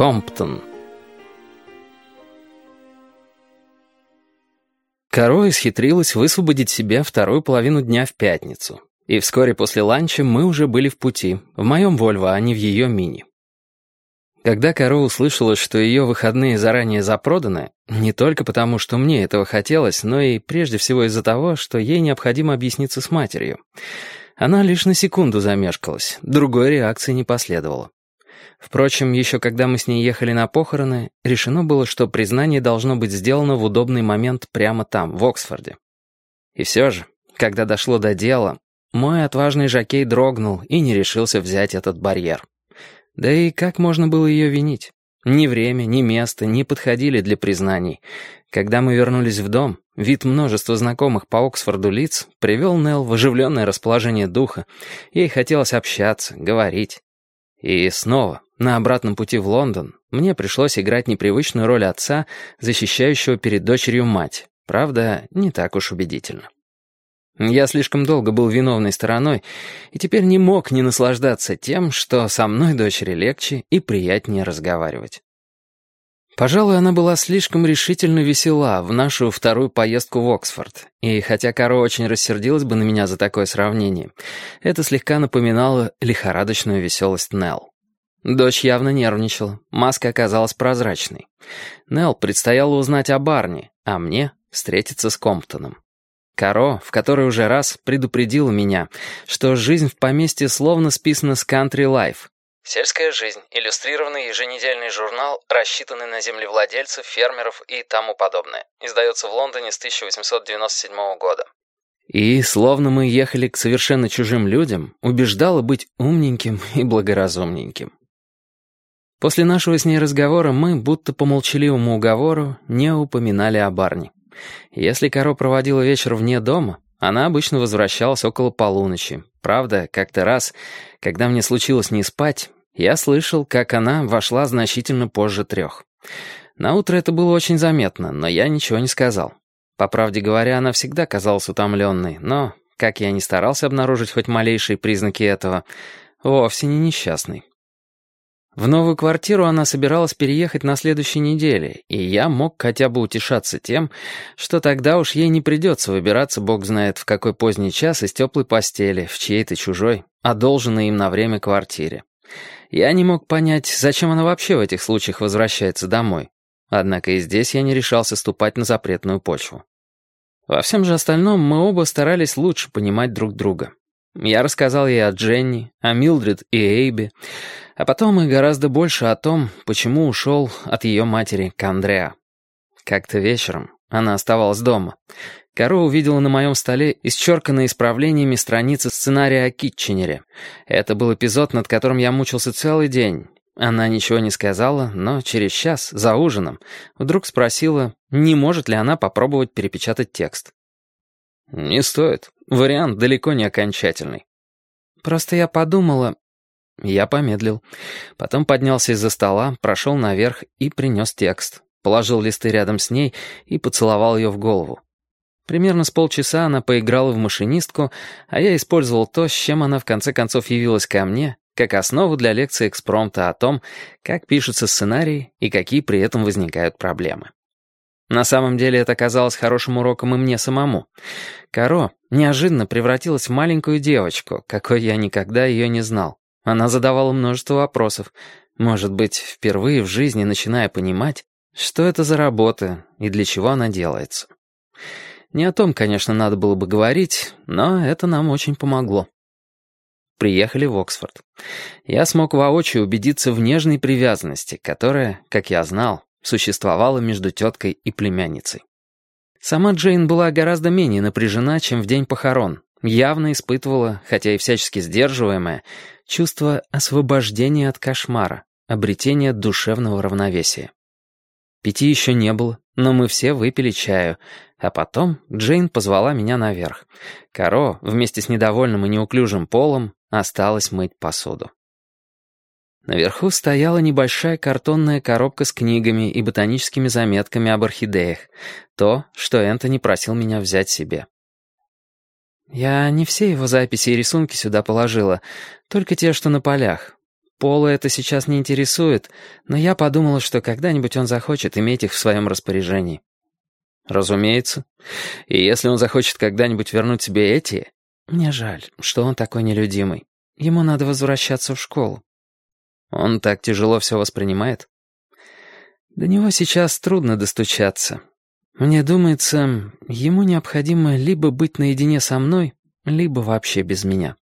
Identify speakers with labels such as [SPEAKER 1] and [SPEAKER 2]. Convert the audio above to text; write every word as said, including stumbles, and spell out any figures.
[SPEAKER 1] Комптон. Каро исхитрилась высвободить себе вторую половину дня в пятницу. И вскоре после ланча мы уже были в пути, в моем Вольво, а не в ее Мини. Когда Каро услышала, что ее выходные заранее запроданы, не только потому, что мне этого хотелось, но и прежде всего из-за того, что ей необходимо объясниться с матерью, она лишь на секунду замешкалась, другой реакции не последовало. Впрочем, еще когда мы с ней ехали на похороны, решено было, что признание должно быть сделано в удобный момент прямо там, в Оксфорде. И все же, когда дошло до дела, мой отважный жокей дрогнул и не решился взять этот барьер. Да и как можно было ее винить? Ни время, ни место не подходили для признаний. Когда мы вернулись в дом, вид множества знакомых по Оксфорду лиц привел Нелл в оживленное расположение духа. Ей хотелось общаться, говорить. И снова, на обратном пути в Лондон, мне пришлось играть непривычную роль отца, защищающего перед дочерью мать. Правда, не так уж убедительно. Я слишком долго был виновной стороной, и теперь не мог не наслаждаться тем, что со мной дочери легче и приятнее разговаривать. Пожалуй, она была слишком решительно весела в нашу вторую поездку в Оксфорд, и хотя Каро очень рассердилась бы на меня за такое сравнение, это слегка напоминало лихорадочную веселость Нелл. Дочь явно нервничала, маска оказалась прозрачной. Нелл предстояло узнать о Барни, а мне встретиться с Комптоном. Каро, в который уже раз предупредила меня, что жизнь в поместье словно списана с Country Life. Сельская жизнь, иллюстрированный еженедельный журнал, рассчитанный на землевладельцев, фермеров и тому подобное. Издается в Лондоне с тысяча восемьсот девяносто седьмого года. И, словно мы ехали к совершенно чужим людям, убеждала быть умненьким и благоразумненьким. После нашего с ней разговора мы, будто по молчаливому уговору, не упоминали о Барни. Если Каро проводила вечер вне дома, она обычно возвращалась около полуночи. Правда, как-то раз, когда мне случилось не спать, я слышал, как она вошла значительно позже трех. Наутро это было очень заметно, но я ничего не сказал. По правде говоря, она всегда казалась утомленной, но, как я ни старался обнаружить хоть малейшие признаки этого, вовсе не несчастной. В новую квартиру она собиралась переехать на следующей неделе, и я мог хотя бы утешаться тем, что тогда уж ей не придется выбираться бог знает в какой поздний час из теплой постели в чьей-то чужой, одолженной им на время квартире. Я не мог понять, зачем она вообще в этих случаях возвращается домой. Однако и здесь я не решался ступать на запретную почву. Во всем же остальном мы оба старались лучше понимать друг друга. Я рассказал ей о Дженни, о Милдред и Эйбе, а потом и гораздо больше о том, почему ушел от ее матери к Андреа. Как-то вечером она оставалась дома. Каро увидела на моем столе исчерканные исправлениями страницы сценария о Китченере. Это был эпизод, над которым я мучился целый день. Она ничего не сказала, но через час, за ужином, вдруг спросила, не может ли она попробовать перепечатать текст. «Не стоит. Вариант далеко не окончательный». «Просто я подумала...» Я помедлил. Потом поднялся из-за стола, прошел наверх и принес текст. Положил листы рядом с ней и поцеловал ее в голову. Примерно с полчаса она поиграла в машинистку, а я использовал то, с чем она в конце концов явилась ко мне, как основу для лекции экспромта о том, как пишутся сценарии и какие при этом возникают проблемы. На самом деле это оказалось хорошим уроком и мне самому. Каро неожиданно превратилась в маленькую девочку, какой я никогда ее не знал. Она задавала множество вопросов, может быть, впервые в жизни начиная понимать, что это за работа и для чего она делается. Не о том, конечно, надо было бы говорить, но это нам очень помогло. Приехали в Оксфорд. Я смог воочию убедиться в нежной привязанности, которая, как я знал, существовала между теткой и племянницей. Сама Джейн была гораздо менее напряжена, чем в день похорон. Явно испытывала, хотя и всячески сдерживаемое, чувство освобождения от кошмара, обретения душевного равновесия. Питья еще не было, но мы все выпили чаю, а потом Джейн позвала меня наверх. Каро, вместе с недовольным и неуклюжим Полом, осталась мыть посуду. Наверху стояла небольшая картонная коробка с книгами и ботаническими заметками об орхидеях, то, что Энтони просил меня взять себе. Я не все его записи и рисунки сюда положила, только те, что на полях. Пола это сейчас не интересует, но я подумала, что когда-нибудь он захочет иметь их в своем распоряжении. Разумеется. И если он захочет когда-нибудь вернуть себе эти... Мне жаль, что он такой нелюдимый. Ему надо возвращаться в школу. Он так тяжело все воспринимает? До него сейчас трудно достучаться. Мне думается, ему необходимо либо быть наедине со мной, либо вообще без меня.